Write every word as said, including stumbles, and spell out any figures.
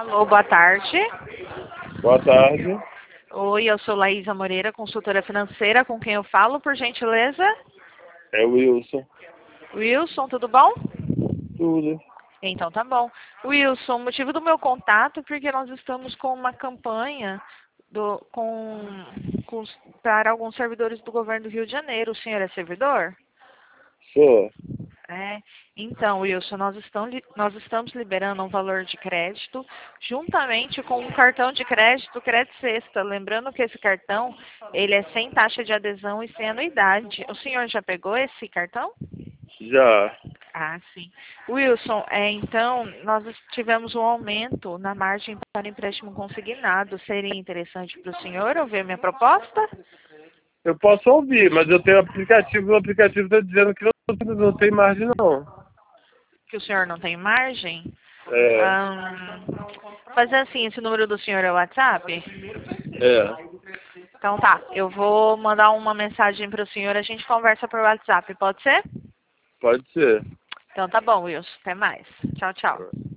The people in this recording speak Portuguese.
Alô, boa tarde. Boa tarde. Oi, eu sou Laísa Moreira, consultora financeira. Com quem eu falo, por gentileza? É o Wilson. Wilson, tudo bom? Tudo. Então tá bom. Wilson, o motivo do meu contato é porque nós estamos com uma campanha do, com, com, para alguns servidores do governo do Rio de Janeiro. O senhor é servidor? Sou. É, então, Wilson, nós estamos, nós estamos liberando um valor de crédito juntamente com um cartão de crédito Crédito Sexta. Lembrando que esse cartão, ele é sem taxa de adesão e sem anuidade. O senhor já pegou esse cartão? Já. Ah, sim. Wilson, é, então, nós tivemos um aumento na margem para empréstimo consignado. Seria interessante para o senhor ouvir minha proposta? Eu posso ouvir, mas eu tenho aplicativo, o aplicativo está dizendo que não, não tem margem não. Que o senhor não tem margem? É. Hum, fazer assim, esse número do senhor é o WhatsApp? É. Então tá, eu vou mandar uma mensagem para o senhor, a gente conversa por WhatsApp, pode ser? Pode ser. Então tá bom, Wilson, até mais. Tchau, tchau.